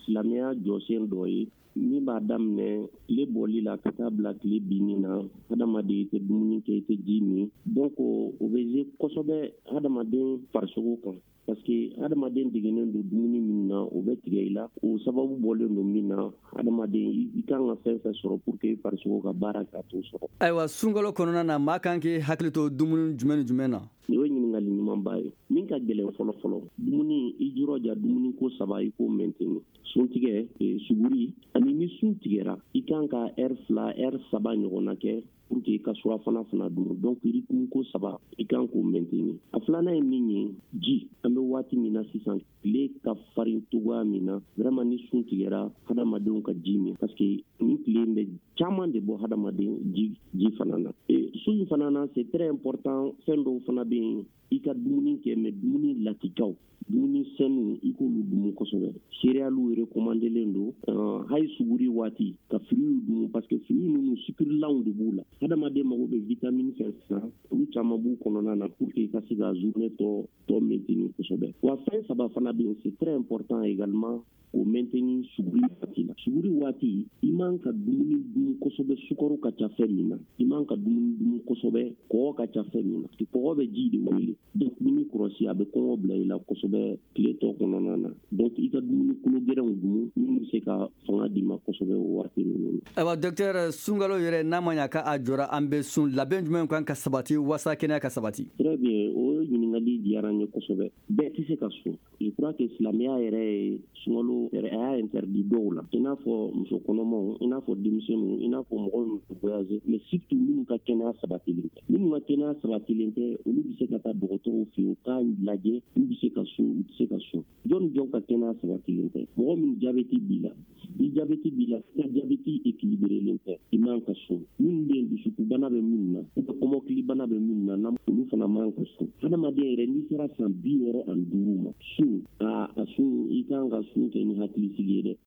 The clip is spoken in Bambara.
silamɛya jɔsen dɔ ye min b'a daminɛ tile bɔli la ka taa bila tile binni na hadamaden i tɛ dumuni kɛ i tɛ ji min donc o bɛ se kosɛbɛ hadamaden farisogo kan parce que hadamaden degenen don dumuni min na o bɛ tigɛ i la o sababu bɔlen don min na hadamaden i kan ka fɛn fɛn sɔrɔ pour que i farisogo ka baara ka t'o sɔrɔ. Ayiwa sunkalo kɔnɔna na maa kan k'i hakili to dumuni jumɛn ni jumɛn na? O ye ɲininkali ɲumanba ye min ka gɛlɛn fɔlɔfɔlɔ dumuni i jirɔja dumuni ko 3 i k'o maintenir suntigɛ suguri ani ni sun tigɛra i kan ka heure 2 heure 3 ɲɔgɔnna kɛ pour que i ka surafana fana dun donc rythme ko 3 i kan k'o maintenir a filanan ye min ye ji an bɛ waati min na sisan tile ka farin cogoya min na vraiment ni sun tigɛra hadamadenw ka ji min parce que ni tile bɛ caman de bɔ hadamaden ji fana na su in fana na c'est très important fɛn dɔw fana bɛ yen i ka dumuni kɛ mais dumuni latikaw dumuni sɛnu i k'olu dumu kosɛbɛ céréales recommandelen don hali suguri waati ka fruits dumu parce que fruits ninnu sucrelanw de b'u la hadamaden mago bɛ vitamine fɛn fɛn olu caman b'u kɔnɔna na pour que i ka se ka journée tɔ maintenir kosɛbɛ wa fɛn 3 fana bɛ yen c'est très important également o maintenir suguri waati la suguri waati i man ka dumuni dun kosɛbɛ sukaro ka ca fɛn min na i man ka dumuni dun kosɛbɛ kɔgɔ ka ca fɛn min na kɔgɔ bɛ ji de wele donc dumuni kɔrɔsi a bɛ kɔngɔ bila i la kosɛbɛ tile tɔ kɔnɔna na donc i ka dumuni kolo gɛrɛnw dun min bɛ se ka fanga d'i ma kosɛbɛ o waati ninnu. Ayiwa docteur sunkalo yɛrɛ n'a ma ɲa k'a jɔra an bɛ sun labɛn jumɛn kan ka sabati walasa kɛnɛya ka sabati? Très bien o ɲininkali diyara n ye kosɛbɛ bɛɛ tɛ se ka sun je crois que silamɛya yɛrɛ ye sunkalo a y'a interdit dɔw la i n'a fɔ muso kɔnɔmaw i n'a fɔ denmisɛnninw i n'a fɔ mɔgɔ minnu bɛ voyager mais surtout minnu ka kɛnɛya sabatilen tɛ minnu ka kɛnɛya sabatilen tɛ olu bɛ se ka taa dɔgɔtɔrɔw fɛ yen u k'a lajɛ n'u bɛ se ka sun u tɛ se ka sun jɔn ka kɛnɛya sabatilen tɛ mɔgɔ min jabɛti b'i la ni jabɛti b'i la i ka jabɛti équilibrelen tɛ i man ka sun minnu bɛ yen dusukubana bɛ minnu na ou bien kɔmɔkilibana bɛ minnu na olu fana man ka sun hadamaden yɛrɛ n'i sera san 65 ma sun a sun i kan ka sun kɛ ni hakilisigi ye dɛ